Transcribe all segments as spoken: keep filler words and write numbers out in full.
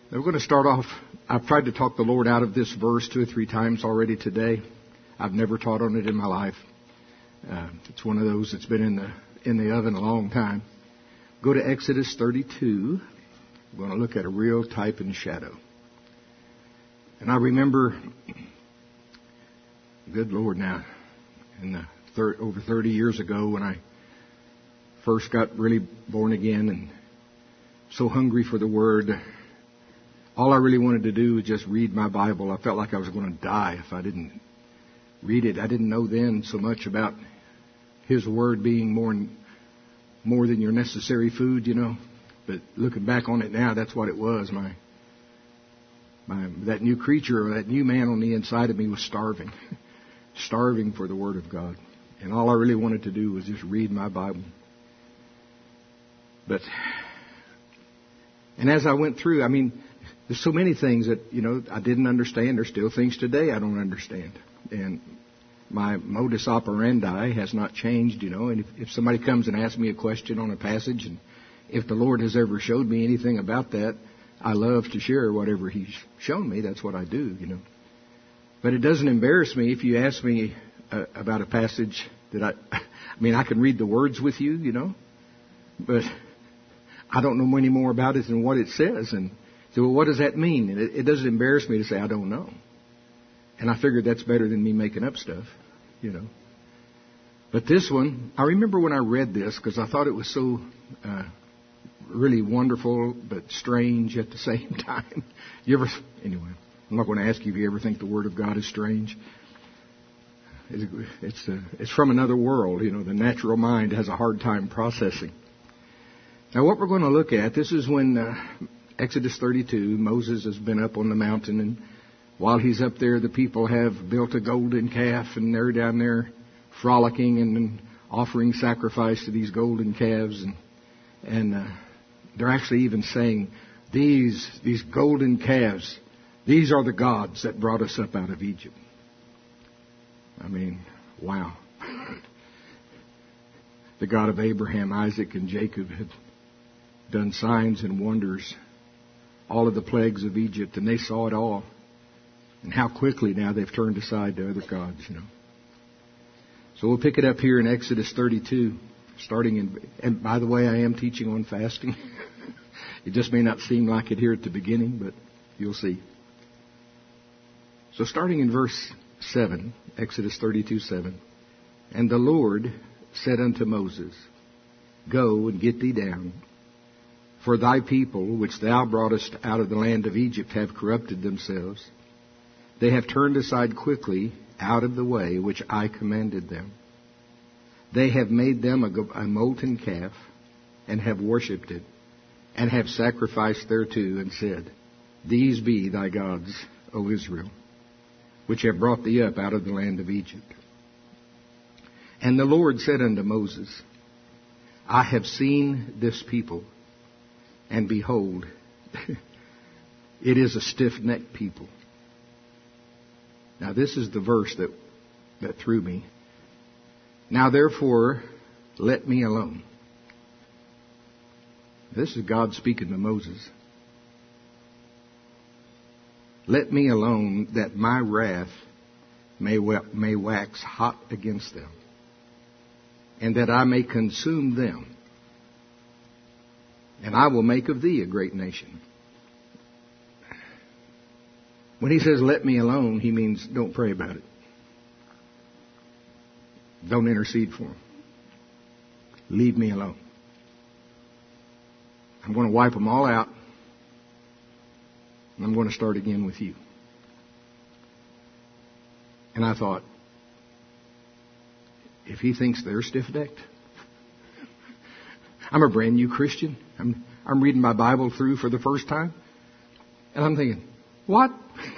We're going to start off. I've tried to talk the Lord out of this verse two or three times already today. I've never taught on it in my life. Uh, it's one of those that's been in the in the oven a long time. Go to Exodus thirty-two. We're going to look at a real type and shadow. And I remember, good Lord, now, in the thir- over thirty years ago when I first got really born again and so hungry for the Word. All I really wanted to do was just read my Bible. I felt like I was going to die if I didn't read it. I didn't know then so much about His Word being more more than your necessary food, you know. But looking back on it now, that's what it was. My my that new creature, or that new man on the inside of me was starving, starving for the Word of God. And all I really wanted to do was just read my Bible. But and as I went through, I mean, there's so many things that, you know, I didn't understand. There's still things today I don't understand. And my modus operandi has not changed, you know. And if, if somebody comes and asks me a question on a passage, and if the Lord has ever showed me anything about that, I love to share whatever He's shown me. That's what I do, you know. But it doesn't embarrass me if you ask me uh, about a passage that I... I mean, I can read the words with you, you know. But I don't know any more about it than what it says. And so, well, what does that mean? And it, it doesn't embarrass me to say I don't know. And I figured that's better than me making up stuff, you know. But this one, I remember when I read this because I thought it was so uh, really wonderful but strange at the same time. You ever, anyway, I'm not going to ask you if you ever think the Word of God is strange. It's it's, uh, it's from another world, you know. The natural mind has a hard time processing. Now, what we're going to look at, this is when uh, Exodus thirty-two, Moses has been up on the mountain, and while he's up there, the people have built a golden calf, and they're down there frolicking and, and offering sacrifice to these golden calves, and and uh, they're actually even saying, these these golden calves, these are the gods that brought us up out of Egypt. I mean, wow. The God of Abraham, Isaac, and Jacob had done signs and wonders, all of the plagues of Egypt, and they saw it all. And how quickly now they've turned aside to other gods, you know. So we'll pick it up here in Exodus thirty-two, starting in, and by the way, I am teaching on fasting. It just may not seem like it here at the beginning, but you'll see. So starting in verse seven, Exodus thirty-two, seven. And the Lord said unto Moses, Go and get thee down, for thy people, which thou broughtest out of the land of Egypt, have corrupted themselves. They have turned aside quickly out of the way which I commanded them. They have made them a, a molten calf, and have worshipped it, and have sacrificed thereto, and said, These be thy gods, O Israel, which have brought thee up out of the land of Egypt. And the Lord said unto Moses, I have seen this people, and behold, it is a stiff-necked people. Now this is the verse that, that threw me. Now therefore, let me alone. This is God speaking to Moses. Let me alone, that my wrath may, may wax hot against them, and that I may consume them. And I will make of thee a great nation. When he says, let me alone, he means don't pray about it. Don't intercede for him. Leave me alone. I'm going to wipe them all out. And I'm going to start again with you. And I thought, if he thinks they're stiff-necked, I'm a brand new Christian. I'm, I'm reading my Bible through for the first time. And I'm thinking, what?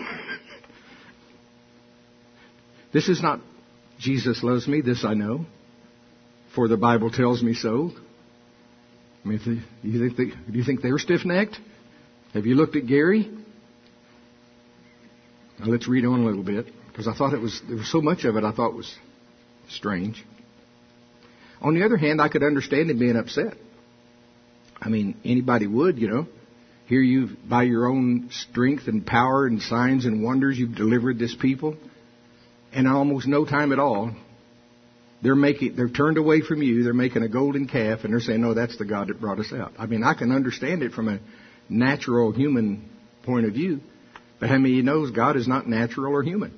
This is not Jesus loves me, this I know, for the Bible tells me so. I mean, if they, do you think they, do you think they're stiff-necked? Have you looked at Gary? Now let's read on a little bit, because I thought it was there was so much of it I thought was strange. On the other hand, I could understand him being upset. I mean, anybody would, you know. Here you've, by your own strength and power and signs and wonders, you've delivered this people. And in almost no time at all, they're making, they're turned away from you. They're making a golden calf, and they're saying, no, that's the God that brought us out. I mean, I can understand it from a natural human point of view. But how many of you knows God is not natural or human?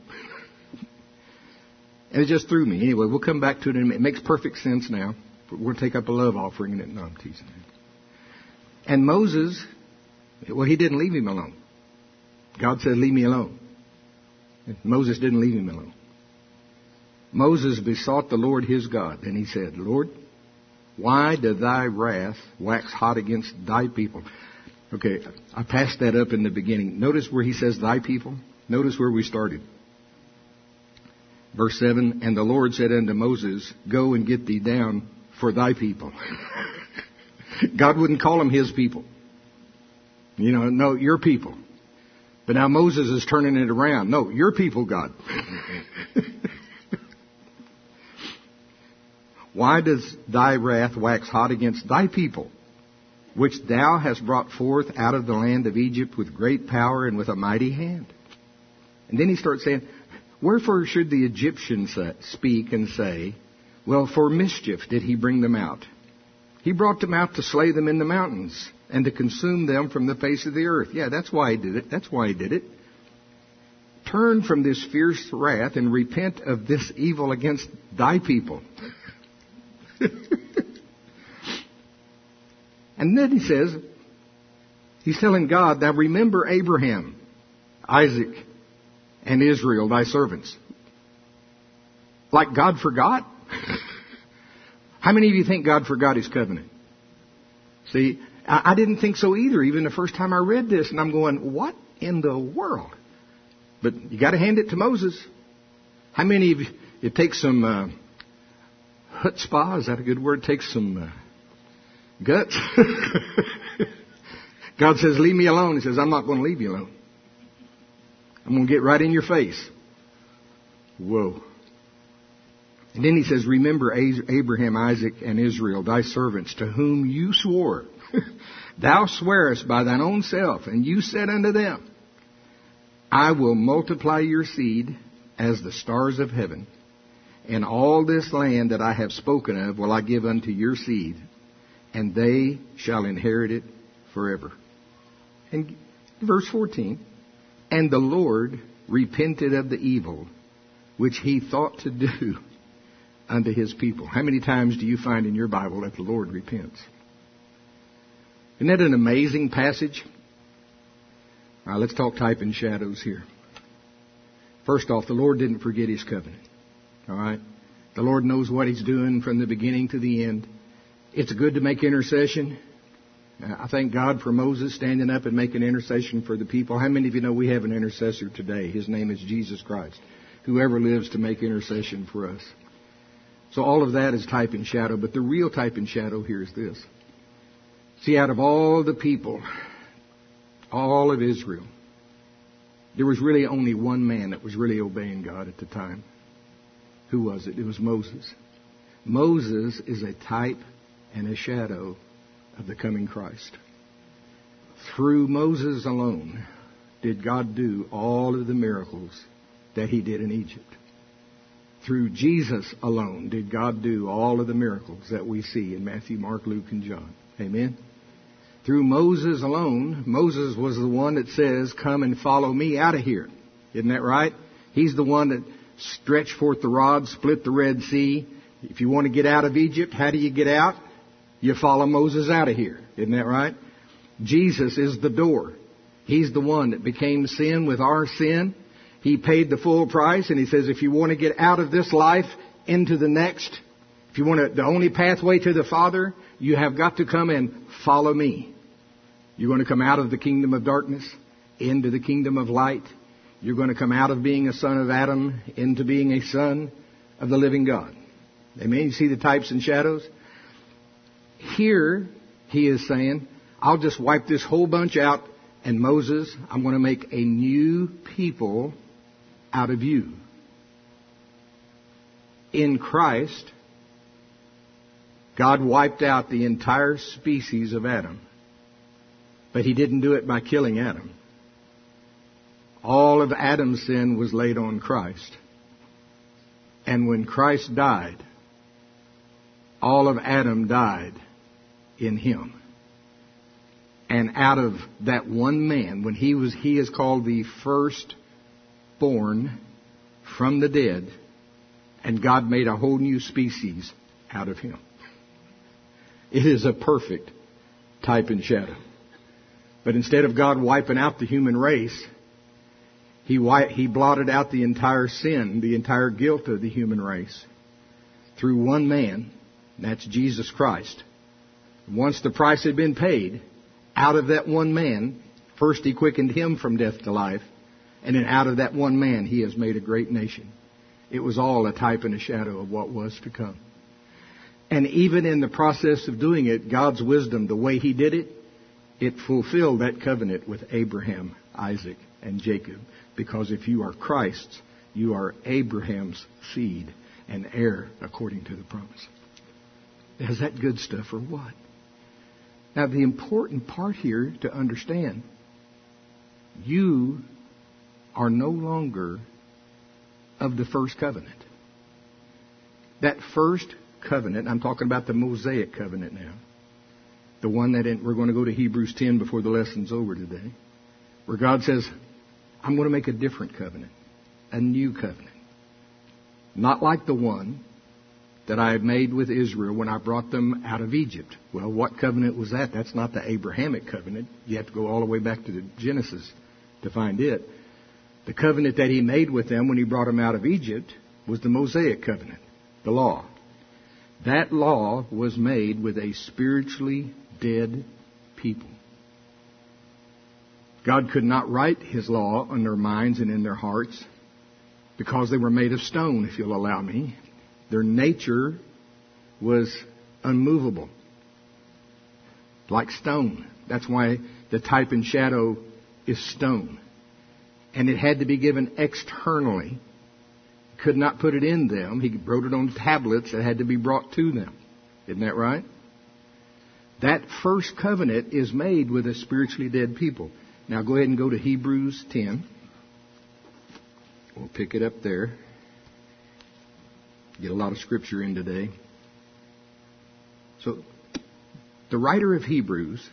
And it just threw me. Anyway, we'll come back to it in a minute. It makes perfect sense now. We're going to take up a love offering. And, no, I'm teasing. And Moses, well, he didn't leave him alone. God said, leave me alone. And Moses didn't leave him alone. Moses besought the Lord his God, and he said, Lord, why does thy wrath wax hot against thy people? Okay, I passed that up in the beginning. Notice where he says thy people. Notice where we started. Verse seven, and the Lord said unto Moses, go and get thee down for thy people. God wouldn't call them his people. You know, no, your people. But now Moses is turning it around. No, your people, God. Why does thy wrath wax hot against thy people, which thou hast brought forth out of the land of Egypt with great power and with a mighty hand? And then he starts saying, wherefore should the Egyptians speak and say, well, for mischief did he bring them out. He brought them out to slay them in the mountains and to consume them from the face of the earth. Yeah, that's why he did it. That's why he did it. Turn from this fierce wrath and repent of this evil against thy people. And then he says, he's telling God, now remember Abraham, Isaac, and Israel, thy servants. Like God forgot? How many of you think God forgot his covenant? See, I, I didn't think so either, even the first time I read this, and I'm going, what in the world? But you got to hand it to Moses. How many of you, it takes some uh, chutzpah, is that a good word? It takes some uh, guts. God says, leave me alone. He says, I'm not going to leave you alone. I'm going to get right in your face. Whoa. And then he says, remember Abraham, Isaac, and Israel, thy servants, to whom you swore. Thou swearest by thine own self, and you said unto them, I will multiply your seed as the stars of heaven, and all this land that I have spoken of will I give unto your seed, and they shall inherit it forever. And verse fourteen, and the Lord repented of the evil which he thought to do unto his people. How many times do you find in your Bible that the Lord repents? Isn't that an amazing passage? All right, let's talk type and shadows here. First off, the Lord didn't forget his covenant. All right? The Lord knows what he's doing from the beginning to the end. It's good to make intercession. I thank God for Moses standing up and making intercession for the people. How many of you know we have an intercessor today? His name is Jesus Christ. Whoever lives to make intercession for us. So all of that is type and shadow. But the real type and shadow here is this. See, out of all the people, all of Israel, there was really only one man that was really obeying God at the time. Who was it? It was Moses. Moses is a type and a shadow of the coming Christ. Through Moses alone did God do all of the miracles that he did in Egypt. Through Jesus alone did God do all of the miracles that we see in Matthew, Mark, Luke, and John. Amen? Through Moses alone, Moses was the one that says, come and follow me out of here. Isn't that right? He's the one that stretched forth the rod, split the Red Sea. If you want to get out of Egypt, how do you get out? You follow Moses out of here. Isn't that right? Jesus is the door. He's the one that became sin with our sin. He paid the full price, and he says, if you want to get out of this life into the next, if you want to, the only pathway to the Father, you have got to come and follow me. You're going to come out of the kingdom of darkness into the kingdom of light. You're going to come out of being a son of Adam into being a son of the living God. Amen. You see the types and shadows? Here, he is saying, I'll just wipe this whole bunch out, and Moses, I'm going to make a new people out of you. In Christ, God wiped out the entire species of Adam. But he didn't do it by killing Adam. All of Adam's sin was laid on Christ. And when Christ died, all of Adam died in him. And out of that one man, when he was, he is called the firstborn from the dead, and God made a whole new species out of him. It is a perfect type and shadow. But instead of God wiping out the human race, He He blotted out the entire sin, the entire guilt of the human race through one man, and that's Jesus Christ. Once the price had been paid, out of that one man, first He quickened him from death to life, and then out of that one man He has made a great nation. It was all a type and a shadow of what was to come. And even in the process of doing it, God's wisdom, the way He did it, it fulfilled that covenant with Abraham, Isaac, and Jacob. Because if you are Christ's, you are Abraham's seed and heir according to the promise. Is that good stuff or what? Now, the important part here to understand, you are no longer of the first covenant. That first covenant, I'm talking about the Mosaic covenant now. The one that in, we're going to go to Hebrews ten before the lesson's over today. Where God says, I'm going to make a different covenant. A new covenant. Not like the one that I had made with Israel when I brought them out of Egypt. Well, what covenant was that? That's not the Abrahamic covenant. You have to go all the way back to the Genesis to find it. The covenant that He made with them when He brought them out of Egypt was the Mosaic covenant, the law. That law was made with a spiritually dead people. God could not write His law on their minds and in their hearts because they were made of stone, if you'll allow me. Their nature was unmovable, like stone. That's why the type and shadow is stone. And it had to be given externally. Could not put it in them. He wrote it on tablets that had to be brought to them. Isn't that right? That first covenant is made with a spiritually dead people. Now go ahead and go to Hebrews ten. We'll pick it up there. Get a lot of scripture in today. So, the writer of Hebrews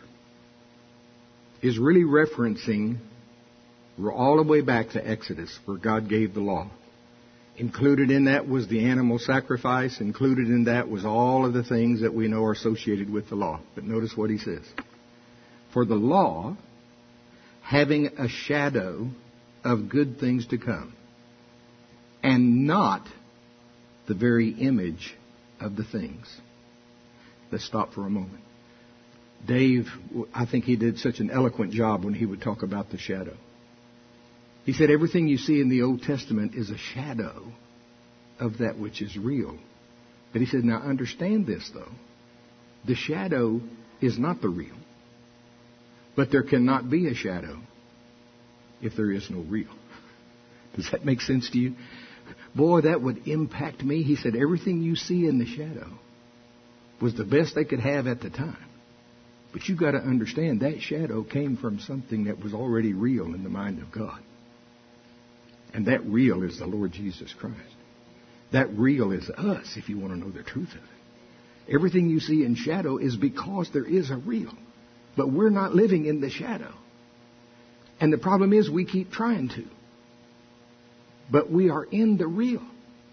is really referencing all the way back to Exodus, where God gave the law. Included in that was the animal sacrifice. Included in that was all of the things that we know are associated with the law. But notice what he says. For the law, having a shadow of good things to come, and not the very image of the things. Let's stop for a moment. Dave, I think he did such an eloquent job when he would talk about the shadow. He said everything you see in the Old Testament is a shadow of that which is real. But he said, now understand this though. The shadow is not the real. But there cannot be a shadow if there is no real. Does that make sense to you? Boy, that would impact me. He said everything you see in the shadow was the best they could have at the time. But you've got to understand that shadow came from something that was already real in the mind of God. And that real is the Lord Jesus Christ. That real is us, if you want to know the truth of it. Everything you see in shadow is because there is a real. But we're not living in the shadow. And the problem is we keep trying to. But we are in the real.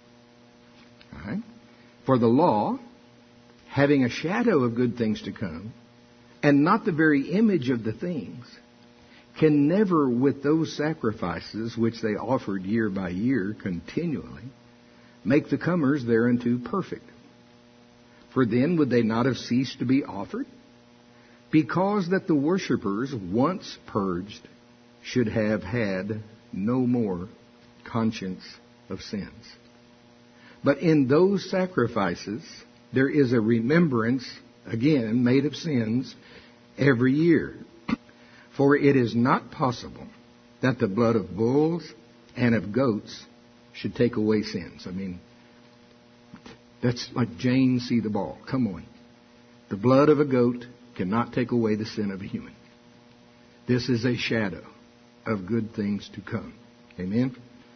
All right? For the law, having a shadow of good things to come, and not the very image of the things, can never, with those sacrifices which they offered year by year continually, make the comers thereunto perfect. For then would they not have ceased to be offered? Because that the worshippers, once purged, should have had no more conscience of sins. But in those sacrifices, there is a remembrance, again, made of sins every year. For it is not possible that the blood of bulls and of goats should take away sins. I mean, that's like Jane see the ball. Come on. The blood of a goat cannot take away the sin of a human. This is a shadow of good things to come. Amen.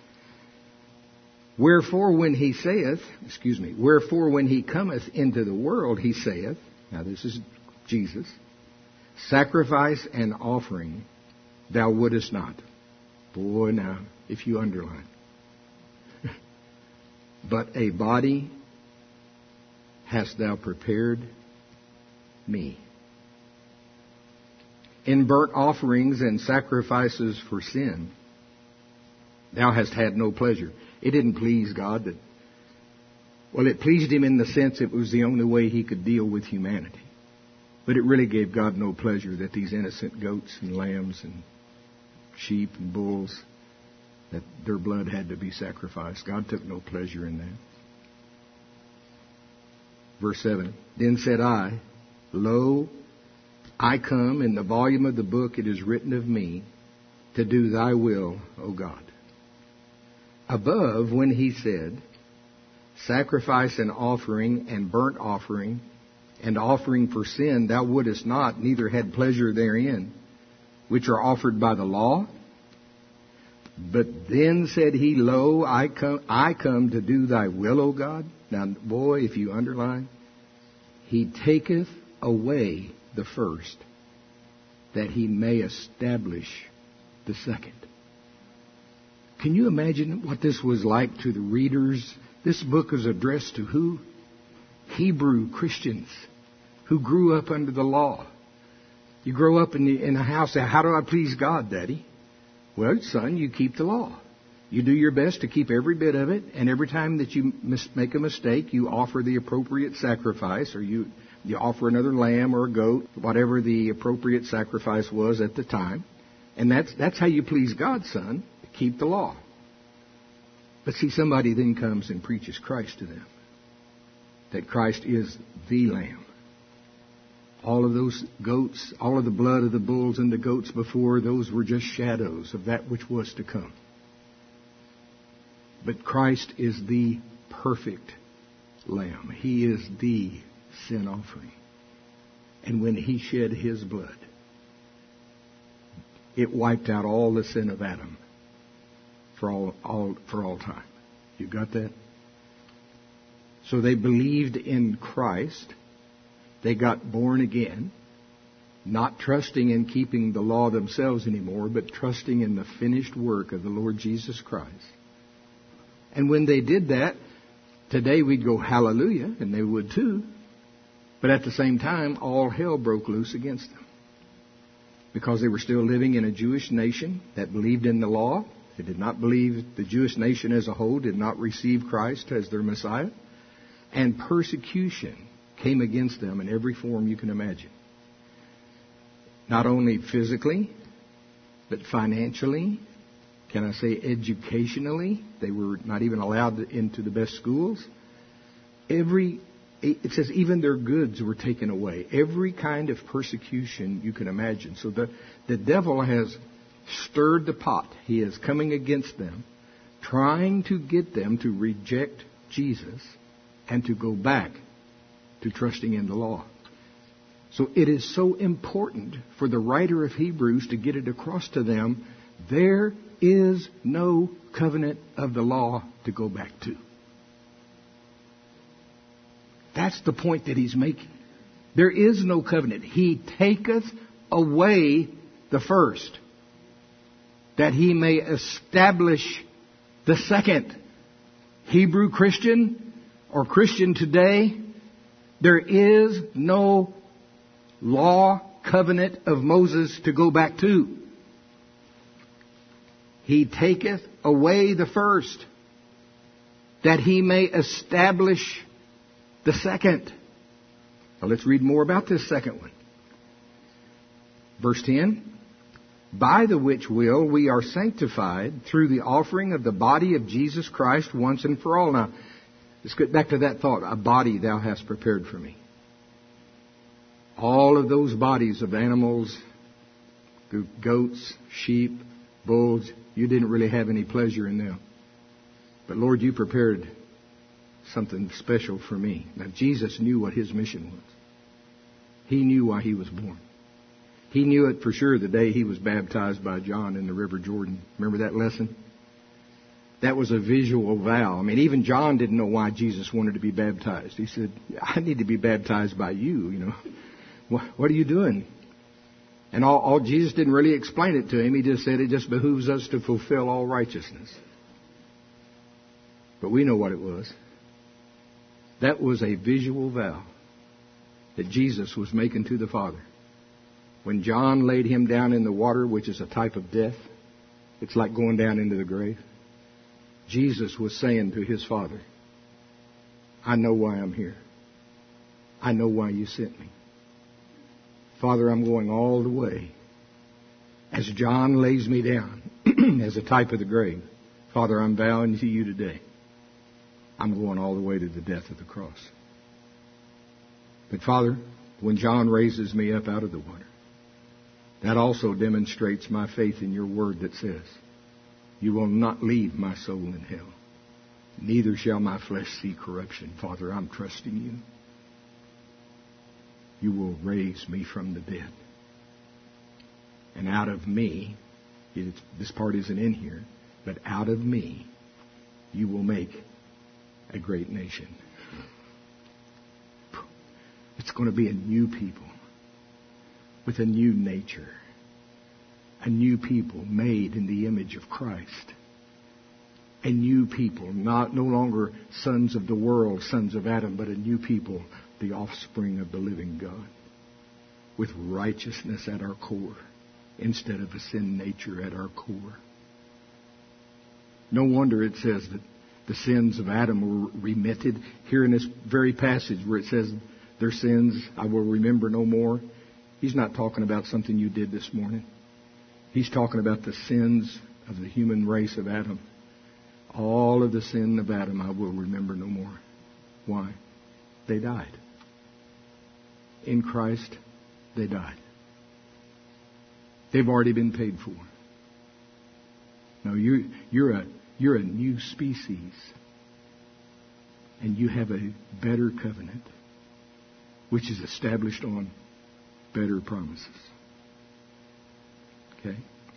Wherefore when he saith, excuse me, wherefore when he cometh into the world, he saith, now this is Jesus, sacrifice and offering thou wouldest not. Boy, now, if you underline. But a body hast thou prepared me. In burnt offerings and sacrifices for sin, thou hast had no pleasure. It didn't please God that, well, it pleased him in the sense it was the only way he could deal with humanity. But it really gave God no pleasure that these innocent goats and lambs and sheep and bulls, that their blood had to be sacrificed. God took no pleasure in that. Verse seven, then said I, Lo, I come, in the volume of the book it is written of me, to do thy will, O God. Above, when he said, sacrifice and offering and burnt offering and offering for sin thou wouldest not, neither had pleasure therein, which are offered by the law. But then said he, Lo, I come, I come to do thy will, O God. Now, boy, if you underline, he taketh away the first, that he may establish the second. Can you imagine what this was like to the readers? This book is addressed to who? Hebrew Christians who grew up under the law. You grow up in, the, in a house, how do I please God, Daddy? Well, son, you keep the law. You do your best to keep every bit of it, and every time that you mis- make a mistake, you offer the appropriate sacrifice, or you, you offer another lamb or a goat, whatever the appropriate sacrifice was at the time. And that's, that's how you please God, son. Keep the law. But see, somebody then comes and preaches Christ to them. That Christ is the Lamb. All of those goats, all of the blood of the bulls and the goats before, those were just shadows of that which was to come. But Christ is the perfect Lamb. He is the sin offering. And when He shed His blood, it wiped out all the sin of Adam for all, all, for all time. You got that? So they believed in Christ. They got born again, not trusting in keeping the law themselves anymore, but trusting in the finished work of the Lord Jesus Christ. And when they did that, today we'd go hallelujah, and they would too. But at the same time, all hell broke loose against them. Because they were still living in a Jewish nation that believed in the law. They did not believe, the Jewish nation as a whole did not receive Christ as their Messiah. And persecution came against them in every form you can imagine. Not only physically, but financially. Can I say educationally? They were not even allowed into the best schools. Every, it says even their goods were taken away. Every kind of persecution you can imagine. So the, the devil has stirred the pot. He is coming against them, trying to get them to reject Jesus and to go back to trusting in the law. So it is so important for the writer of Hebrews to get it across to them, there is no covenant of the law to go back to. That's the point that he's making. There is no covenant. He taketh away the first, that he may establish the second. Hebrew Christian or Christian today, there is no law covenant of Moses to go back to. He taketh away the first, that he may establish the second. Now let's read more about this second one. Verse ten. By the which will we are sanctified through the offering of the body of Jesus Christ once and for all. Now, let's get back to that thought. A body thou hast prepared for me. All of those bodies of animals, goats, sheep, bulls, you didn't really have any pleasure in them. But Lord, you prepared something special for me. Now, Jesus knew what his mission was. He knew why he was born. He knew it for sure the day he was baptized by John in the River Jordan. Remember that lesson? That was a visual vow. I mean, even John didn't know why Jesus wanted to be baptized. He said, I need to be baptized by you, you know. What, what are you doing? And all, all Jesus didn't really explain it to him. He just said it just behooves us to fulfill all righteousness. But we know what it was. That was a visual vow that Jesus was making to the Father. When John laid him down in the water, which is a type of death, it's like going down into the grave. Jesus was saying to his Father, I know why I'm here. I know why you sent me. Father, I'm going all the way. As John lays me down as a type of the grave, Father, I'm vowing to you today, I'm going all the way to the death of the cross. But Father, when John raises me up out of the water, that also demonstrates my faith in your word that says, you will not leave my soul in hell. Neither shall my flesh see corruption. Father, I'm trusting you. You will raise me from the dead. And out of me, it's, this part isn't in here, but out of me, you will make a great nation. It's going to be a new people with a new nature. A new people made in the image of Christ. A new people, not no longer sons of the world, sons of Adam, but a new people, the offspring of the living God, with righteousness at our core instead of a sin nature at our core. No wonder it says that the sins of Adam were remitted. Here in this very passage where it says, their sins I will remember no more. He's not talking about something you did this morning. He's talking about the sins of the human race of Adam. All of the sin of Adam I will remember no more. Why? They died. In Christ, they died. They've already been paid for. Now you, you're a you're a new species, and you have a better covenant, which is established on better promises. Okay.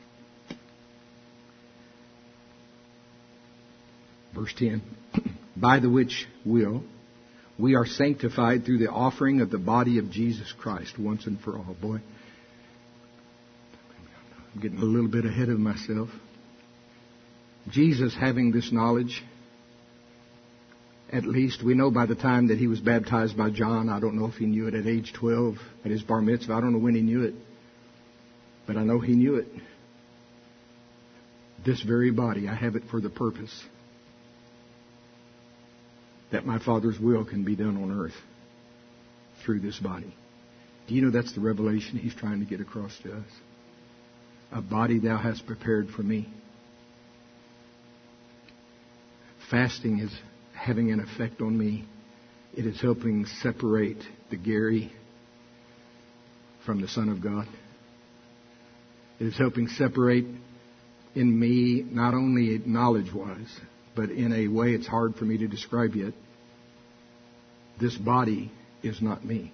Verse ten. By the which will we are sanctified through the offering of the body of Jesus Christ once and for all. Boy, I'm getting a little bit ahead of myself. Jesus, having this knowledge, at least we know by the time that he was baptized by John. I don't know if he knew it at age twelve, at his bar mitzvah. I don't know when he knew it. But I know he knew it. This very body, I have it for the purpose that my Father's will can be done on earth through this body. Do you know that's the revelation he's trying to get across to us? A body thou hast prepared for me. Fasting is having an effect on me. It is helping separate the Gary from the Son of God. It is helping separate in me, not only knowledge-wise, but in a way it's hard for me to describe yet. This body is not me.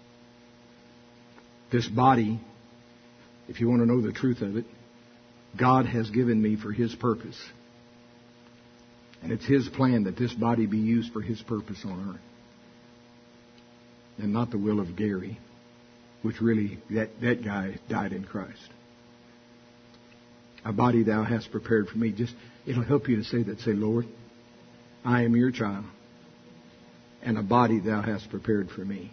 This body, if you want to know the truth of it, God has given me for His purpose. And it's His plan that this body be used for His purpose on earth. And not the will of Gary, which really, that, that guy died in Christ. A body thou hast prepared for me. Just, it'll help you to say that. Say, Lord, I am your child, and a body thou hast prepared for me.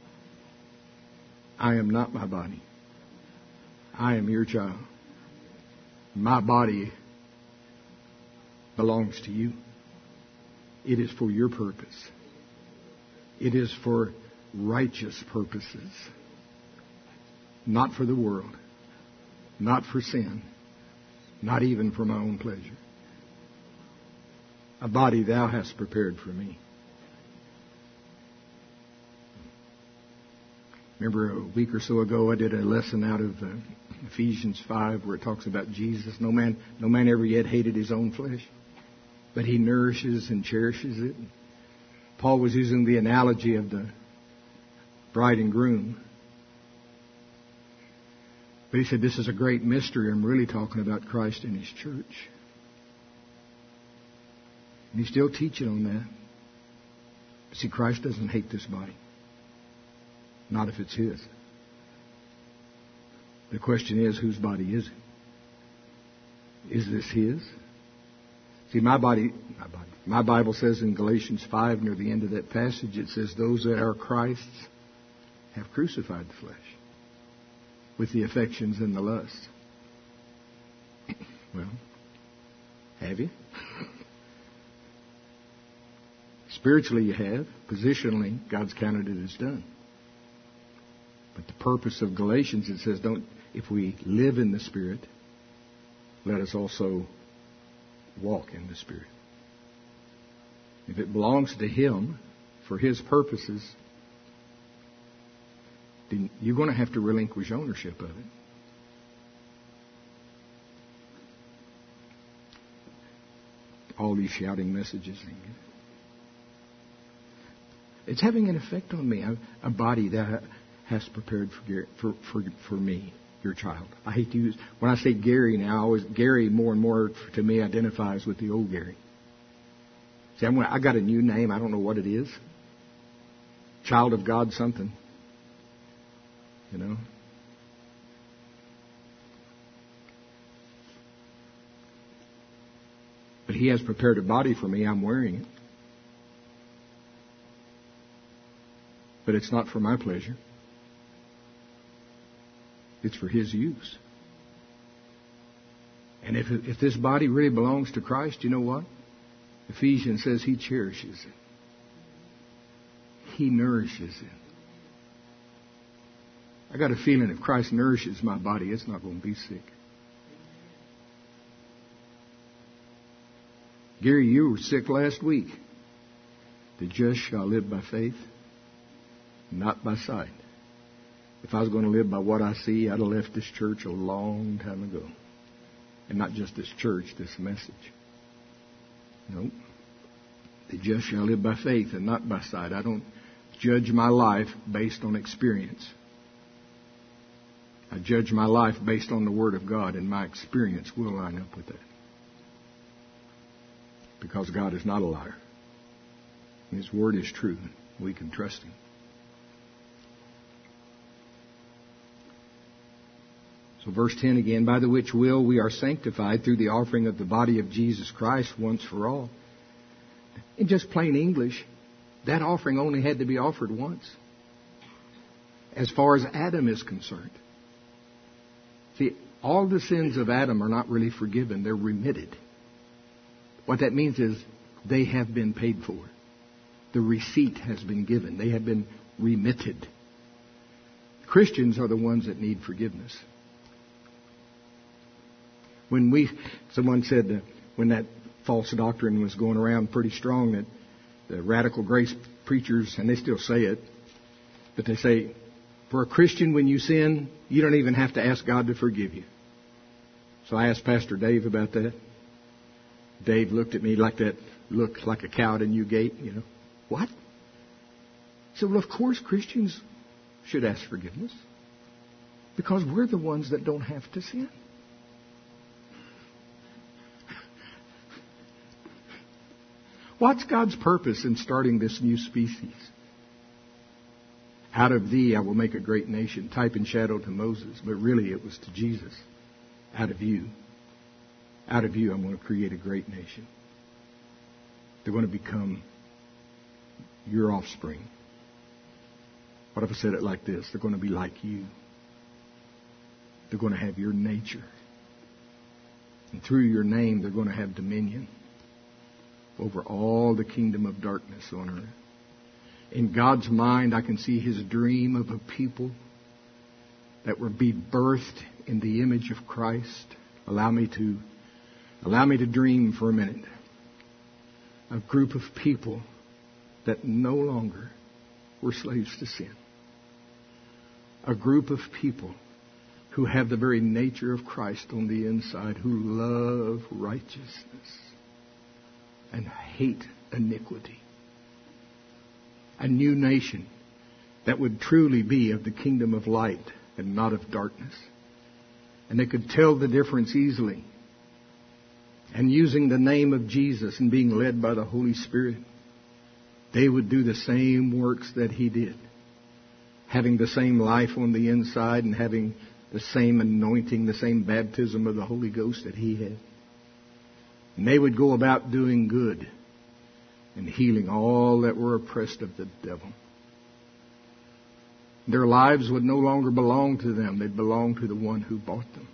I am not my body. I am your child. My body belongs to you. It is for your purpose. It is for righteous purposes. Not for the world. Not for sin. Not even for my own pleasure. A body thou hast prepared for me. Remember a week or so ago I did a lesson out of uh, Ephesians five where it talks about Jesus. No man, no man ever yet hated his own flesh, but he nourishes and cherishes it. Paul was using the analogy of the bride and groom. But he said, this is a great mystery. I'm really talking about Christ and His church. And he's still teaching on that. But see, Christ doesn't hate this body. Not if it's His. The question is, whose body is it? Is this His? See, my body, my body, my Bible says in Galatians five, near the end of that passage, it says, those that are Christ's have crucified the flesh with the affections and the lusts. Well, have you? Spiritually you have. Positionally, God's counted it as done. But the purpose of Galatians, it says, don't, if we live in the Spirit, let us also walk in the Spirit. If it belongs to Him for His purposes, then you're going to have to relinquish ownership of it. All these shouting messages. It's having an effect on me. A, a body that has prepared for, Gary, for for for me, your child. I hate to use when I say Gary now. I always Gary more and more to me identifies with the old Gary. See, I'm, I got a new name. I don't know what it is. Child of God, something. You know. But He has prepared a body for me. I'm wearing it. But it's not for my pleasure. It's for His use. And if if this body really belongs to Christ, you know what? Ephesians says He cherishes it. He nourishes it. I got a feeling if Christ nourishes my body, it's not going to be sick. Gary, you were sick last week. The just shall live by faith, not by sight. If I was going to live by what I see, I'd have left this church a long time ago. And not just this church, this message. Nope. The just shall live by faith and not by sight. I don't judge my life based on experience. I judge my life based on the Word of God, and my experience will line up with that. Because God is not a liar. And His Word is true. We can trust Him. So verse ten again, by the which will we are sanctified through the offering of the body of Jesus Christ once for all. In just plain English, that offering only had to be offered once. As far as Adam is concerned. See, all the sins of Adam are not really forgiven. They're remitted. What that means is they have been paid for. The receipt has been given. They have been remitted. Christians are the ones that need forgiveness. When we, someone said uh, when that false doctrine was going around pretty strong that the radical grace preachers, and they still say it, but they say, for a Christian, when you sin, you don't even have to ask God to forgive you. So I asked Pastor Dave about that. Dave looked at me like that, looked like a cow at a new gate, you know. What? He said, well, of course Christians should ask forgiveness. Because we're the ones that don't have to sin. What's God's purpose in starting this new species? Out of thee I will make a great nation. Type and shadow to Moses. But really it was to Jesus. Out of you. Out of you I'm going to create a great nation. They're going to become your offspring. What if I said it like this? They're going to be like you. They're going to have your nature. And through your name they're going to have dominion over all the kingdom of darkness on earth. In God's mind, I can see His dream of a people that would be birthed in the image of Christ. Allow me to, allow me to dream for a minute. A group of people that no longer were slaves to sin. A group of people who have the very nature of Christ on the inside, who love righteousness and hate iniquity. A new nation that would truly be of the kingdom of light and not of darkness. And they could tell the difference easily. And using the name of Jesus and being led by the Holy Spirit, they would do the same works that He did. Having the same life on the inside and having the same anointing, the same baptism of the Holy Ghost that He had. And they would go about doing good and healing all that were oppressed of the devil. Their lives would no longer belong to them. They'd belong to the one who bought them.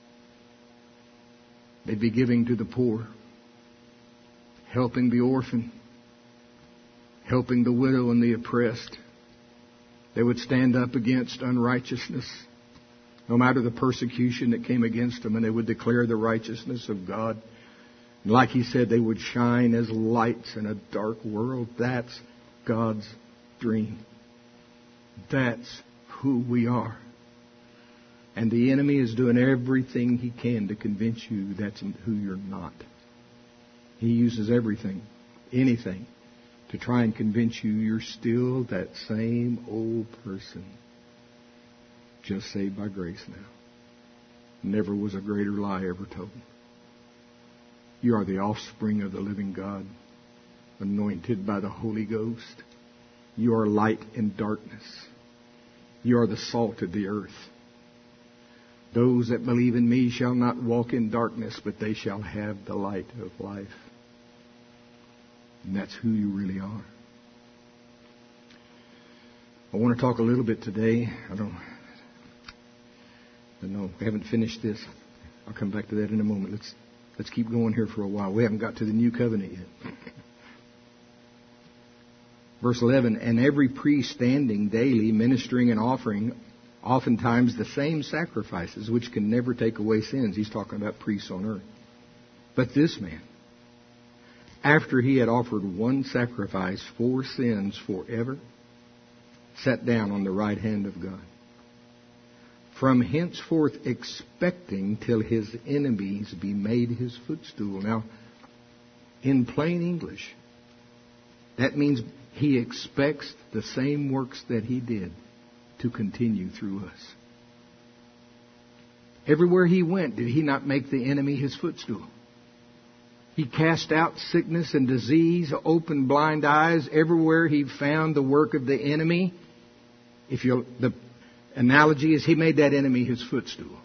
They'd be giving to the poor, helping the orphan, helping the widow and the oppressed. They would stand up against unrighteousness, no matter the persecution that came against them, and they would declare the righteousness of God. And like He said, they would shine as lights in a dark world. That's God's dream. That's who we are. And the enemy is doing everything he can to convince you that's who you're not. He uses everything, anything, to try and convince you you're still that same old person, just saved by grace now. Never was a greater lie ever told. You are the offspring of the living God, anointed by the Holy Ghost. You are light in darkness. You are the salt of the earth. Those that believe in Me shall not walk in darkness, but they shall have the light of life. And that's who you really are. I want to talk a little bit today. I don't, I don't know. We haven't finished this. I'll come back to that in a moment. Let's let's keep going here for a while. We haven't got to the new covenant yet. Verse eleven, and every priest standing daily, ministering and offering oftentimes the same sacrifices, which can never take away sins. He's talking about priests on earth. But this man, after he had offered one sacrifice for sins forever, sat down on the right hand of God, from henceforth expecting till his enemies be made his footstool. Now, in plain English, that means he expects the same works that he did to continue through us. Everywhere he went, did he not make the enemy his footstool? He cast out sickness and disease, opened blind eyes. Everywhere he found the work of the enemy, if you, the analogy is he made that enemy his footstool.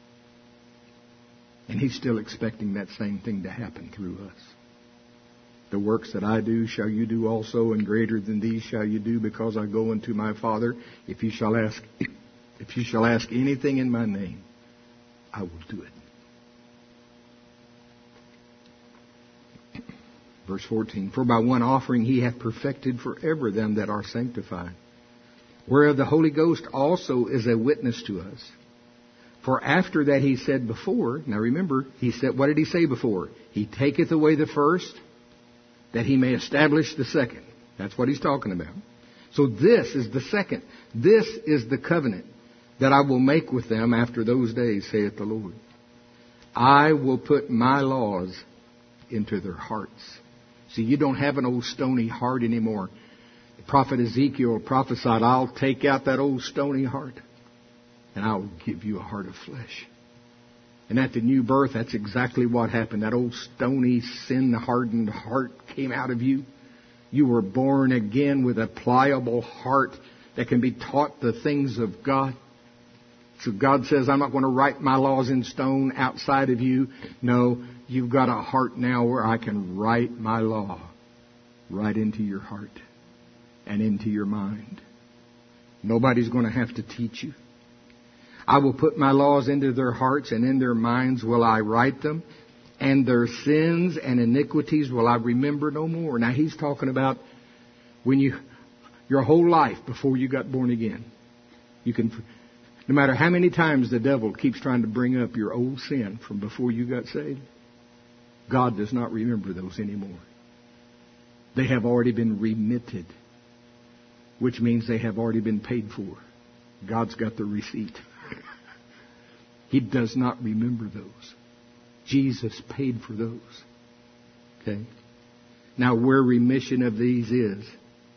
And he's still expecting that same thing to happen through us. The works that I do shall you do also, and greater than these shall you do, because I go unto my Father. If you shall ask, if you shall ask anything in my name, I will do it. Verse fourteen, for by one offering he hath perfected forever them that are sanctified, whereof the Holy Ghost also is a witness to us. For after that he said before, now remember, he said, what did he say before? He taketh away the first, that he may establish the second. That's what he's talking about. So this is the second. This is the covenant that I will make with them after those days, saith the Lord. I will put my laws into their hearts. See, you don't have an old stony heart anymore. The prophet Ezekiel prophesied, I'll take out that old stony heart and I'll give you a heart of flesh. And at the new birth, that's exactly what happened. That old stony, sin-hardened heart came out of you. You were born again with a pliable heart that can be taught the things of God. So God says, I'm not going to write my laws in stone outside of you. No, you've got a heart now where I can write my law right into your heart and into your mind. Nobody's going to have to teach you. I will put my laws into their hearts, and in their minds will I write them, and their sins and iniquities will I remember no more. Now he's talking about when you, your whole life before you got born again. You can, no matter how many times the devil keeps trying to bring up your old sin from before you got saved, God does not remember those anymore. They have already been remitted, which means they have already been paid for. God's got the receipt. He does not remember those. Jesus paid for those. Okay? Now, where remission of these is,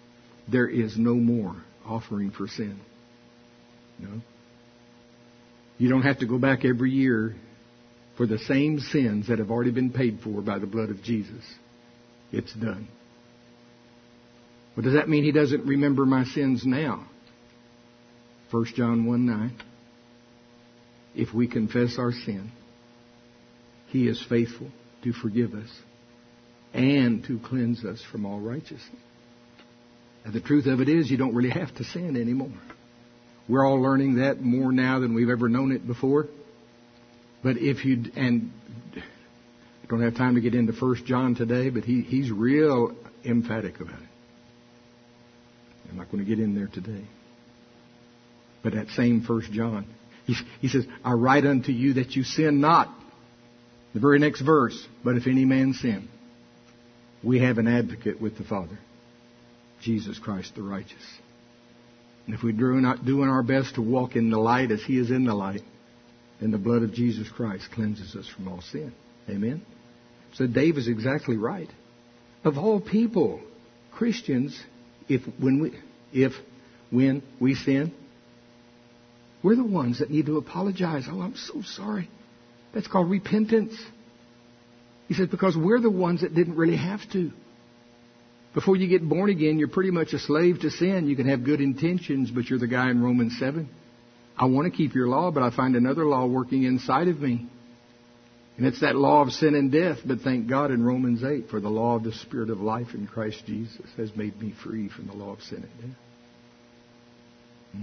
there is no more offering for sin. No? You don't have to go back every year for the same sins that have already been paid for by the blood of Jesus. It's done. But does that mean He doesn't remember my sins now? First John one nine. If we confess our sin, He is faithful to forgive us and to cleanse us from all righteousness. And the truth of it is, you don't really have to sin anymore. We're all learning that more now than we've ever known it before. But if you, and I don't have time to get into First John today, but he, he's real emphatic about it. I'm not going to get in there today. But that same First John, he, he says, I write unto you that you sin not. The very next verse, but if any man sin, we have an advocate with the Father, Jesus Christ the righteous. And if we're not doing our best to walk in the light as He is in the light, then the blood of Jesus Christ cleanses us from all sin. Amen? So Dave is exactly right. Of all people, Christians, if when we if when we sin, we're the ones that need to apologize. Oh, I'm so sorry. That's called repentance. He says, because we're the ones that didn't really have to. Before you get born again, you're pretty much a slave to sin. You can have good intentions, but you're the guy in Romans seven. I want to keep your law, but I find another law working inside of me. And it's that law of sin and death. But thank God in Romans eight, for the law of the Spirit of life in Christ Jesus has made me free from the law of sin and death. Hmm.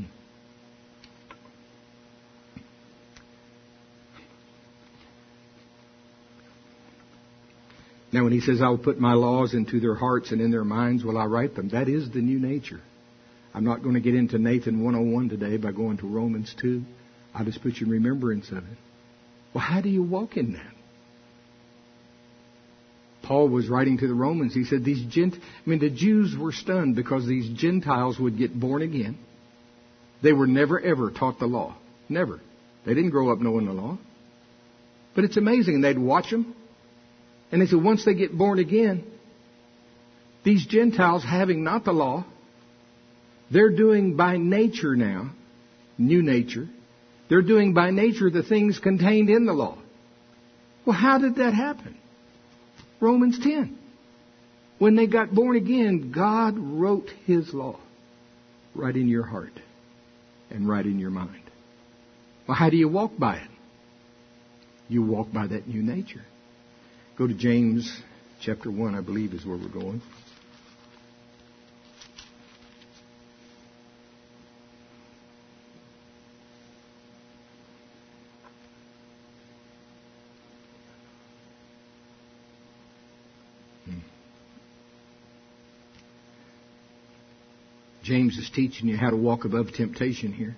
Now, when he says, I will put my laws into their hearts and in their minds will I write them, that is the new nature. I'm not going to get into Nathan one oh one today by going to Romans two. I'll just put you in remembrance of it. Well, how do you walk in that? Paul was writing to the Romans. He said, these Gent- I mean, the Jews were stunned because these Gentiles would get born again. They were never, ever taught the law. Never. They didn't grow up knowing the law. But it's amazing. They'd watch them. And they said, once they get born again, these Gentiles having not the law, they're doing by nature now, new nature, they're doing by nature the things contained in the law. Well, how did that happen? Romans ten. When they got born again, God wrote His law right in your heart and right in your mind. Well, how do you walk by it? You walk by that new nature. Go to James chapter one, I believe is where we're going. Hmm. James is teaching you how to walk above temptation here.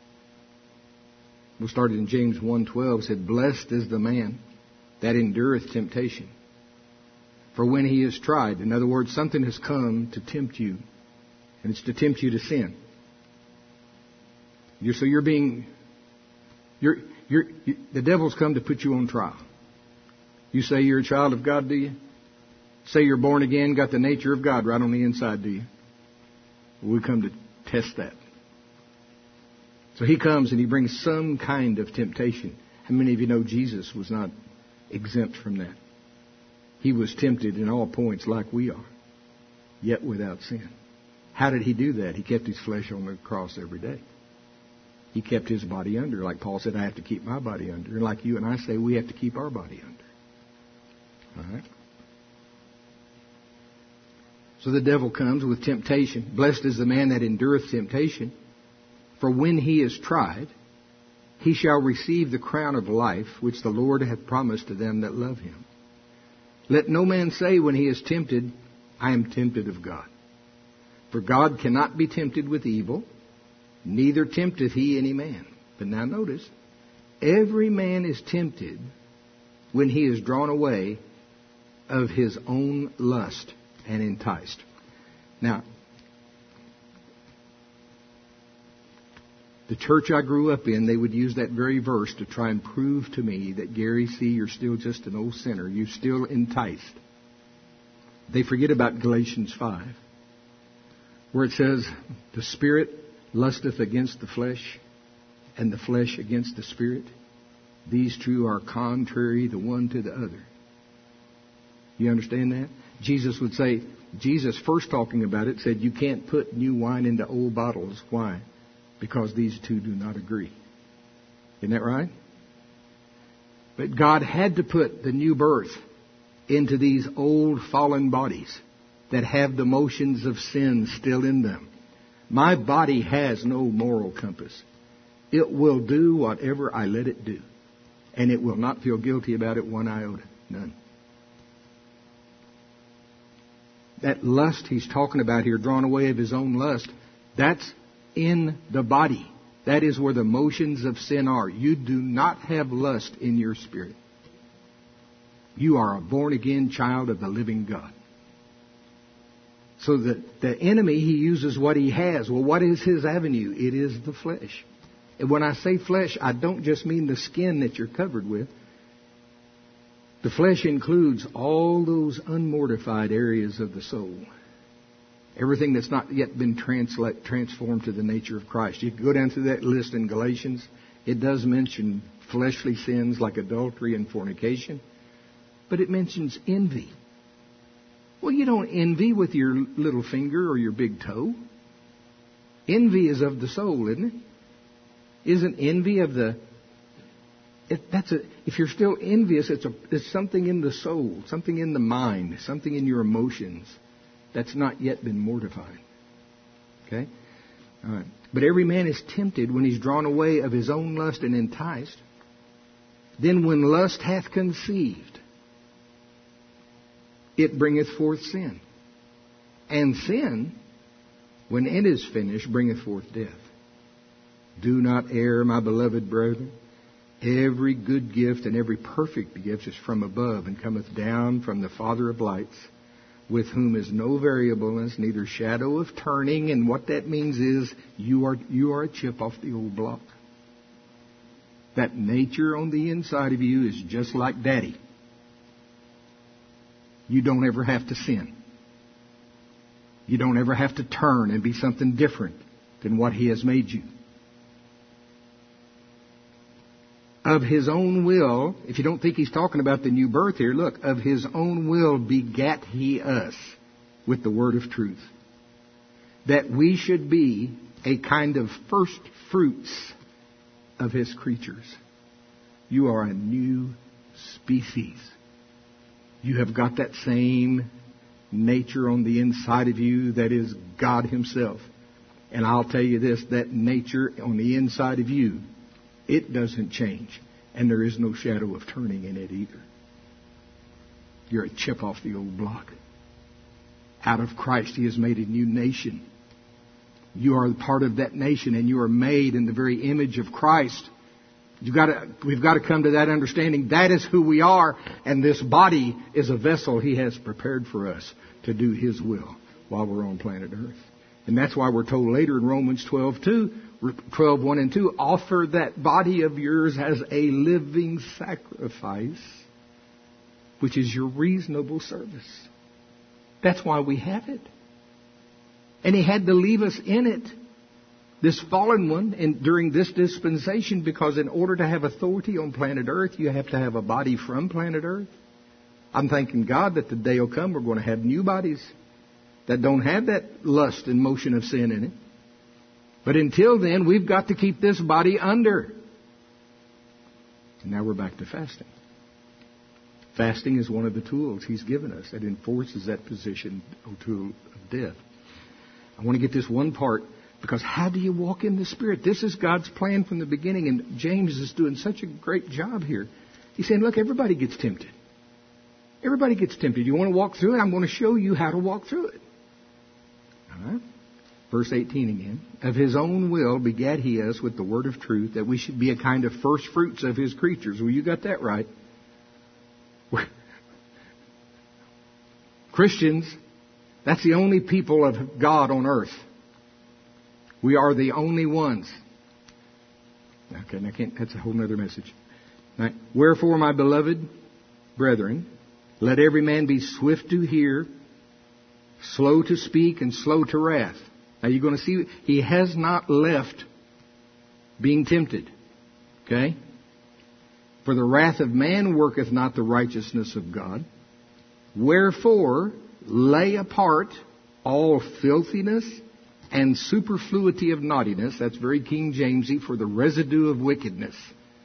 We started in James one twelve. It said, blessed is the man that endureth temptation. For when he is tried, in other words, something has come to tempt you, and it's to tempt you to sin. You're, so you're being, you're, you're, you, the devil's come to put you on trial. You say you're a child of God, do you? Say you're born again, got the nature of God right on the inside, do you? We come to test that. So he comes and he brings some kind of temptation. How many of you know Jesus was not exempt from that? He was tempted in all points like we are, yet without sin. How did he do that? He kept his flesh on the cross every day. He kept his body under. Like Paul said, I have to keep my body under. And like you and I say, we have to keep our body under. All right? So the devil comes with temptation. Blessed is the man that endureth temptation. For when he is tried, he shall receive the crown of life, which the Lord hath promised to them that love Him. Let no man say when he is tempted, I am tempted of God. For God cannot be tempted with evil, neither tempteth He any man. But now notice, every man is tempted when he is drawn away of his own lust and enticed. Now, the church I grew up in, they would use that very verse to try and prove to me that, Gary, see, you're still just an old sinner. You're still enticed. They forget about Galatians five, where it says, the spirit lusteth against the flesh, and the flesh against the Spirit. These two are contrary the one to the other. You understand that? Jesus would say, Jesus first talking about it said, you can't put new wine into old bottles. Why? Because these two do not agree. Isn't that right? But God had to put the new birth into these old fallen bodies that have the motions of sin still in them. My body has no moral compass. It will do whatever I let it do. And it will not feel guilty about it one iota. None. That lust he's talking about here, drawn away of his own lust, that's in the body. That is where the motions of sin are. You do not have lust in your spirit. You are a born-again child of the living God. So the, the enemy, he uses what he has. Well, what is his avenue? It is the flesh. And when I say flesh, I don't just mean the skin that you're covered with. The flesh includes all those unmortified areas of the soul. Everything that's not yet been translate, transformed to the nature of Christ. You can go down through that list in Galatians. It does mention fleshly sins like adultery and fornication. But it mentions envy. Well, you don't envy with your little finger or your big toe. Envy is of the soul, isn't it? Isn't envy of the... If, that's a, if you're still envious, it's, a, it's something in the soul, something in the mind, something in your emotions that's not yet been mortified. Okay? All right. But every man is tempted when he's drawn away of his own lust and enticed. Then when lust hath conceived, it bringeth forth sin. And sin, when it is finished, bringeth forth death. Do not err, my beloved brethren. Every good gift and every perfect gift is from above and cometh down from the Father of lights, with whom is no variableness, neither shadow of turning. And what that means is you are you are a chip off the old block. That nature on the inside of you is just like Daddy. You don't ever have to sin. You don't ever have to turn and be something different than what He has made you. Of His own will, if you don't think He's talking about the new birth here, look, of His own will begat He us with the word of truth, that we should be a kind of first fruits of His creatures. You are a new species. You have got that same nature on the inside of you that is God Himself. And I'll tell you this, that nature on the inside of you, it doesn't change. And there is no shadow of turning in it either. You're a chip off the old block. Out of Christ, He has made a new nation. You are part of that nation, and you are made in the very image of Christ. You've got to, we've got to come to that understanding. That is who we are, and this body is a vessel He has prepared for us to do His will while we're on planet Earth. And that's why we're told later in Romans twelve two, twelve one and two, offer that body of yours as a living sacrifice, which is your reasonable service. That's why we have it. And He had to leave us in it, this fallen one, and during this dispensation, because in order to have authority on planet Earth, you have to have a body from planet Earth. I'm thanking God that the day will come we're going to have new bodies that don't have that lust and motion of sin in it. But until then, we've got to keep this body under. And now we're back to fasting. Fasting is one of the tools He's given us that enforces that position tool of death. I want to get this one part, because how do you walk in the Spirit? This is God's plan from the beginning, and James is doing such a great job here. He's saying, look, everybody gets tempted. Everybody gets tempted. You want to walk through it? I'm going to show you how to walk through it. All right. Verse eighteen again. Of His own will begat He us with the word of truth, that we should be a kind of first fruits of His creatures. Well, you got that right. Christians, that's the only people of God on earth. We are the only ones. Okay, I can't, that's a whole other message. Right. Wherefore, my beloved brethren, let every man be swift to hear, slow to speak, and slow to wrath. Now you're going to see, He has not left being tempted. Okay? For the wrath of man worketh not the righteousness of God. Wherefore, lay apart all filthiness and superfluity of naughtiness. That's very King Jamesy, for the residue of wickedness.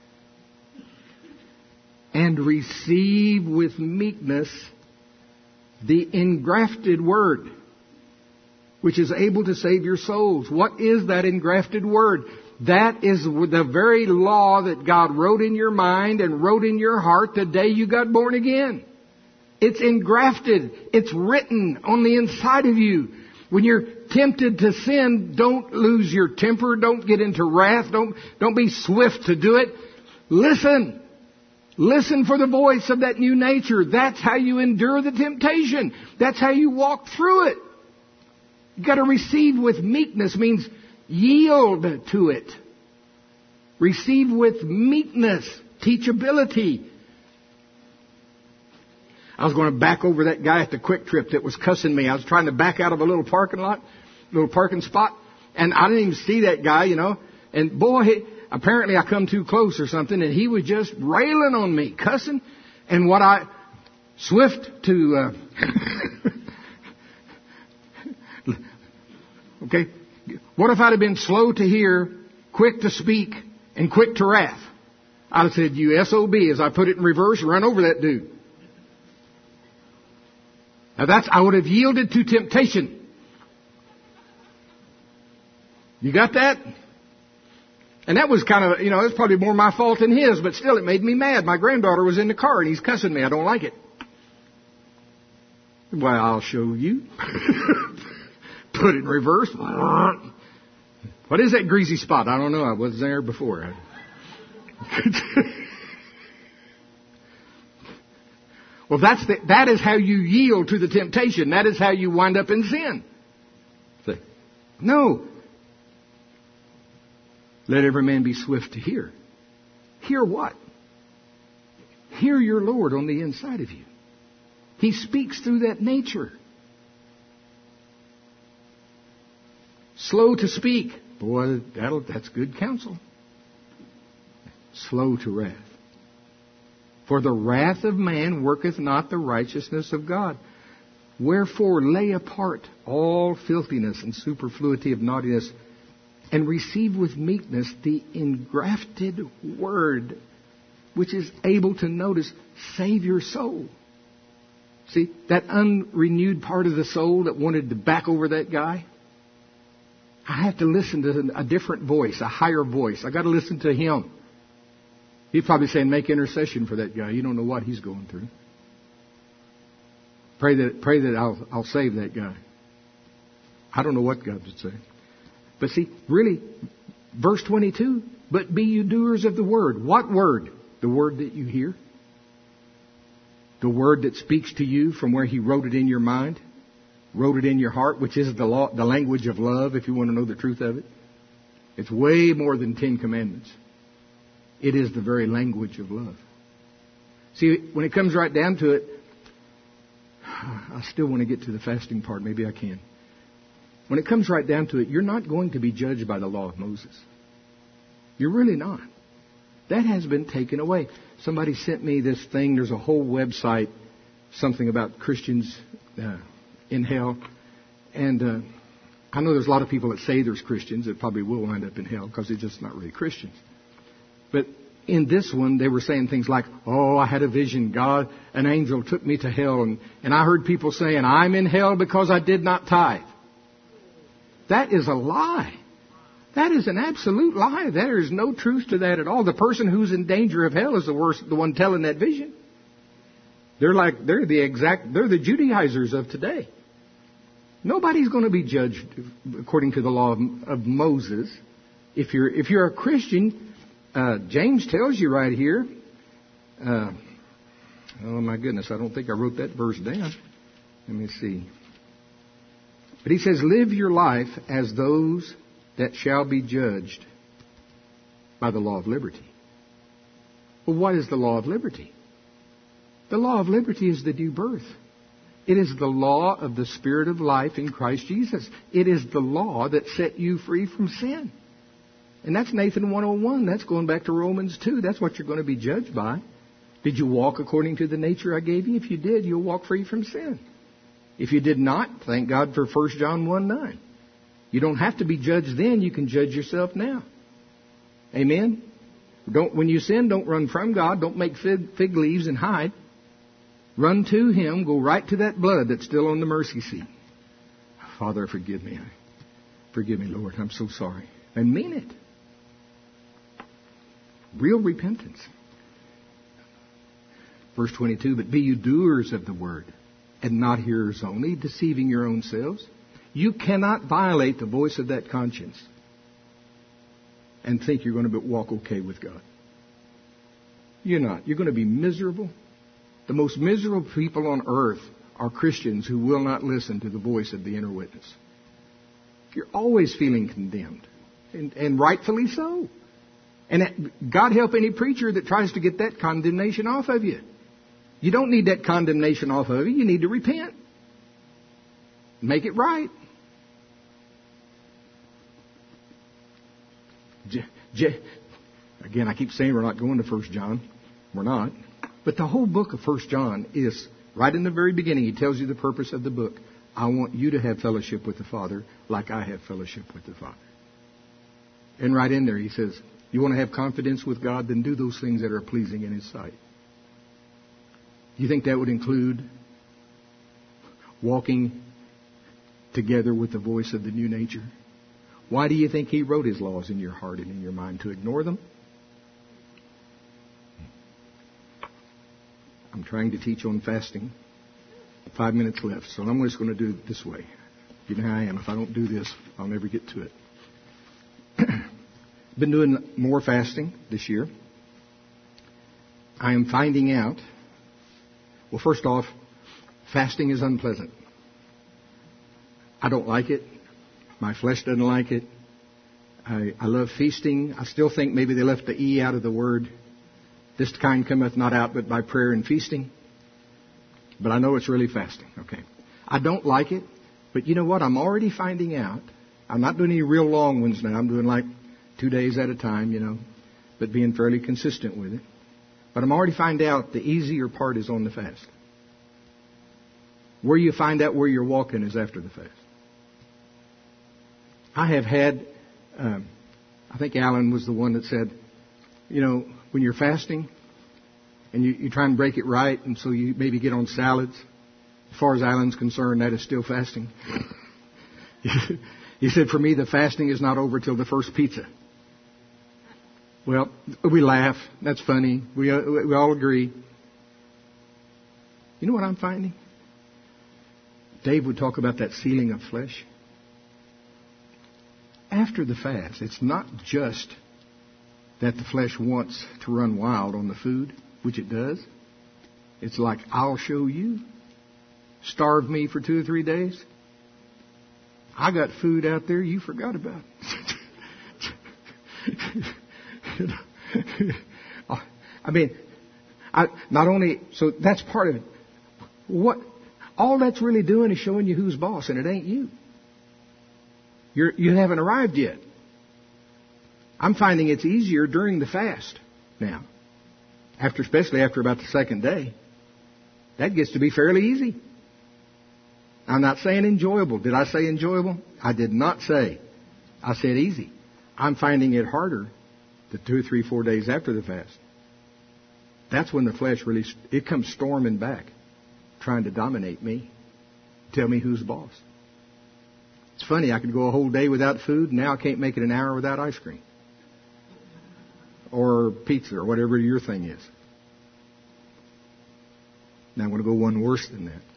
And receive with meekness the engrafted word, which is able to save your souls. What is that engrafted word? That is the very law that God wrote in your mind and wrote in your heart the day you got born again. It's engrafted. It's written on the inside of you. When you're tempted to sin, don't lose your temper. Don't get into wrath. Don't, don't be swift to do it. Listen. Listen for the voice of that new nature. That's how you endure the temptation. That's how you walk through it. You've got to receive with meekness, means yield to it. Receive with meekness, teachability. I was going to back over that guy at the Quick Trip that was cussing me. I was trying to back out of a little parking lot, little parking spot, and I didn't even see that guy, you know. And boy, he, apparently I come too close or something, and he was just railing on me, cussing. And what I, swift to, uh, okay, what if I'd have been slow to hear, quick to speak, and quick to wrath? I'd have said, you S O B, as I put it in reverse, run over that dude. Now that's, I would have yielded to temptation. You got that? And that was kind of, you know, it's probably more my fault than his, but still it made me mad. My granddaughter was in the car and he's cussing me. I don't like it. Well, I'll show you. Put it in reverse. What is that greasy spot? I don't know. I wasn't there before. Well, that's the, that is how you yield to the temptation. That is how you wind up in sin. See? No. Let every man be swift to hear. Hear what? Hear your Lord on the inside of you. He speaks through that nature. Slow to speak. Boy, that'll, that's good counsel. Slow to wrath. For the wrath of man worketh not the righteousness of God. Wherefore lay apart all filthiness and superfluity of naughtiness, and receive with meekness the engrafted word, which is able to, notice, save your soul. See, that unrenewed part of the soul that wanted to back over that guy? I have to listen to a different voice, a higher voice. I got to listen to him. He's probably saying, make intercession for that guy. You don't know what he's going through. Pray that, pray that I'll, I'll save that guy. I don't know what God would say. But see, really, verse twenty-two, but be you doers of the word. What word? The word that you hear. The word that speaks to you from where he wrote it in your mind. Wrote it in your heart, which is the law, the language of love, if you want to know the truth of it. It's way more than Ten Commandments. It is the very language of love. See, when it comes right down to it, I still want to get to the fasting part. Maybe I can. When it comes right down to it, you're not going to be judged by the law of Moses. You're really not. That has been taken away. Somebody sent me this thing. There's a whole website, something about Christians uh, in hell. And uh, I know there's a lot of people that say there's Christians that probably will wind up in hell because they're just not really Christians. But in this one, they were saying things like, oh, I had a vision. God, an angel took me to hell. And, and I heard people saying, I'm in hell because I did not tithe. That is a lie. That is an absolute lie. There is no truth to that at all. The person who's in danger of hell is the worst, the one telling that vision. They're like, they're the exact, they're the Judaizers of today. Nobody's going to be judged according to the law of, of Moses. If you're, if you're a Christian, Uh, James tells you right here, uh, oh my goodness, I don't think I wrote that verse down. Let me see. But he says, live your life as those that shall be judged by the law of liberty. Well, what is the law of liberty? The law of liberty is the new birth. It is the law of the Spirit of life in Christ Jesus. It is the law that set you free from sin. And that's Nathan one oh one. That's going back to Romans two. That's what you're going to be judged by. Did you walk according to the nature I gave you? If you did, you'll walk free from sin. If you did not, thank God for First John one nine. You don't have to be judged then. You can judge yourself now. Amen? Don't, when you sin, don't run from God. Don't make fig, fig leaves and hide. Run to Him. Go right to that blood that's still on the mercy seat. Father, forgive me. Forgive me, Lord. I'm so sorry. And mean it. Real repentance. Verse twenty-two, but be you doers of the word, and not hearers only, deceiving your own selves. You cannot violate the voice of that conscience and think you're going to walk okay with God. You're not. You're going to be miserable. The most miserable people on earth are Christians who will not listen to the voice of the inner witness. You're always feeling condemned, and, and rightfully so. And that, God help any preacher that tries to get that condemnation off of you. You don't need that condemnation off of you. You need to repent. Make it right. J- J- Again, I keep saying we're not going to First John. We're not. But the whole book of First John is, right in the very beginning, he tells you the purpose of the book. I want you to have fellowship with the Father like I have fellowship with the Father. And right in there he says, you want to have confidence with God, then do those things that are pleasing in His sight. You think that would include walking together with the voice of the new nature? Why do you think He wrote His laws in your heart and in your mind? To ignore them? I'm trying to teach on fasting. Five minutes left, so I'm just going to do it this way. You know how I am. If I don't do this, I'll never get to it. Been doing more fasting this year. I am finding out, well, first off, fasting is unpleasant. I don't like it. My flesh doesn't like it. I, I love feasting. I still think maybe they left the E out of the word. This kind cometh not out but by prayer and feasting. But I know it's really fasting. Okay. I don't like it. But you know what? I'm already finding out. I'm not doing any real long ones now. I'm doing like two days at a time, you know, but being fairly consistent with it. But I'm already finding out the easier part is on the fast. Where you find out where you're walking is after the fast. I have had, um, I think Alan was the one that said, you know, when you're fasting and you, you try and break it right, and so you maybe get on salads. As far as Alan's concerned, that is still fasting. He said, for me, the fasting is not over till the first pizza. Well, we laugh. That's funny. We, uh, we all agree. You know what I'm finding? Dave would talk about that sealing of flesh. After the fast, it's not just that the flesh wants to run wild on the food, which it does. It's like, I'll show you. Starve me for two or three days. I got food out there you forgot about. I mean, I, not only, so that's part of it. What, all that's really doing is showing you who's boss, and it ain't you. You're, you haven't arrived yet. I'm finding it's easier during the fast now. After, especially after about the second day. That gets to be fairly easy. I'm not saying enjoyable. Did I say enjoyable? I did not say. I said easy. I'm finding it harder the two, three, four days after the fast. That's when the flesh really, it comes storming back, trying to dominate me, tell me who's boss. It's funny, I could go a whole day without food, and now I can't make it an hour without ice cream. Or pizza, or whatever your thing is. Now I'm going to go one worse than that.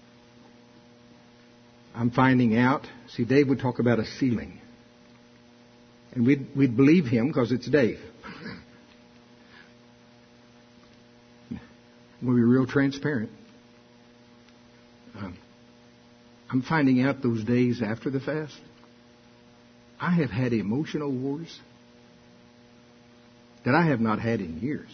I'm finding out, see, Dave would talk about a sealing. And we'd, we'd believe him because it's Dave. We'll be real transparent. Um, I'm finding out those days after the fast, I have had emotional wars that I have not had in years.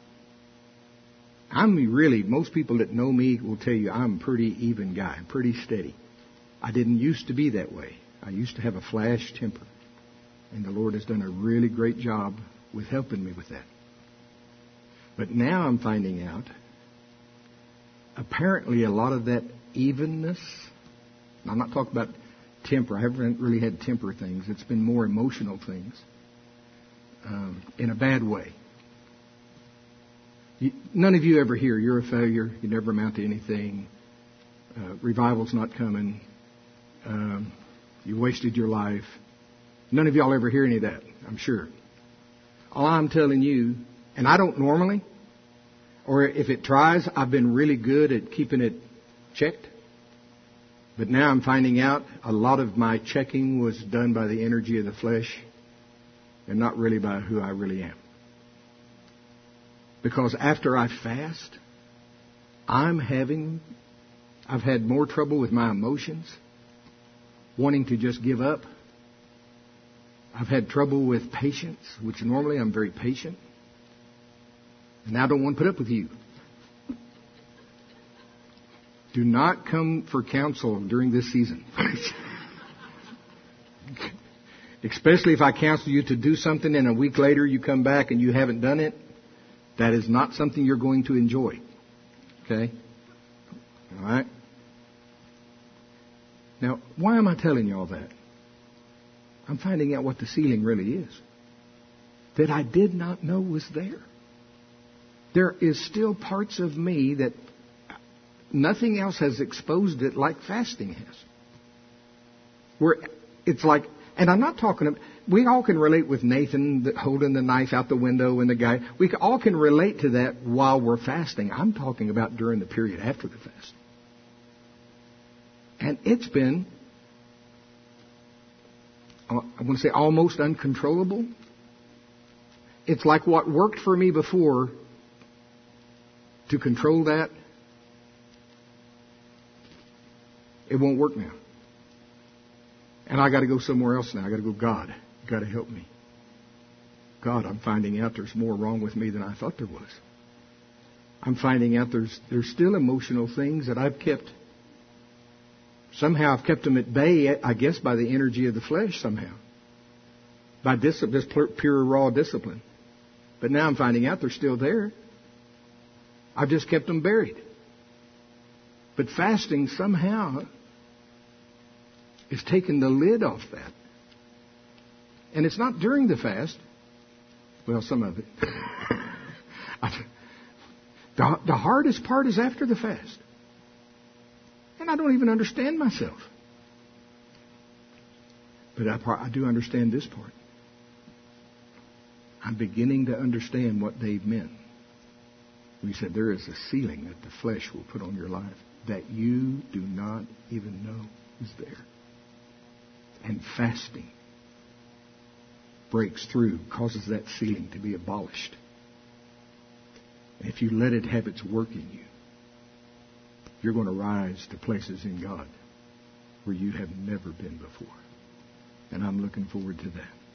I'm really, most people that know me will tell you I'm a pretty even guy. I'm pretty steady. I didn't used to be that way. I used to have a flash temper. And the Lord has done a really great job with helping me with that. But now I'm finding out, apparently a lot of that evenness, I'm not talking about temper. I haven't really had temper things. It's been more emotional things um, in a bad way. You, none of you ever hear, you're a failure, you never amount to anything, uh, revival's not coming, um, you wasted your life. None of y'all ever hear any of that, I'm sure. All I'm telling you, and I don't normally, or if it tries, I've been really good at keeping it checked. But now I'm finding out a lot of my checking was done by the energy of the flesh and not really by who I really am. Because after I fast, I'm having, I've had more trouble with my emotions, wanting to just give up. I've had trouble with patience, which normally I'm very patient. And I don't want to put up with you. Do not come for counsel during this season. Especially if I counsel you to do something and a week later you come back and you haven't done it. That is not something you're going to enjoy. Okay? All right? Now, why am I telling you all that? I'm finding out what the ceiling really is. That I did not know was there. There is still parts of me that nothing else has exposed it like fasting has. Where it's like, and I'm not talking about, we all can relate with Nathan holding the knife out the window and the guy. We all can relate to that while we're fasting. I'm talking about during the period after the fast. And it's been, I want to say almost uncontrollable. It's like what worked for me before to control that, it won't work now. And I got to go somewhere else now. I got to go, God, you got to help me. God, I'm finding out there's more wrong with me than I thought there was. I'm finding out there's there's still emotional things that I've kept. Somehow I've kept them at bay, I guess, by the energy of the flesh somehow. By dis- just pure raw discipline. But now I'm finding out they're still there. I've just kept them buried. But fasting somehow is taking the lid off that. And it's not during the fast. Well, some of it. the, the hardest part is after the fast. And I don't even understand myself. But I, I do understand this part. I'm beginning to understand what Dave meant. We said there is a ceiling that the flesh will put on your life that you do not even know is there. And fasting breaks through, causes that ceiling to be abolished. And if you let it have its work in you, you're going to rise to places in God where you have never been before. And I'm looking forward to that.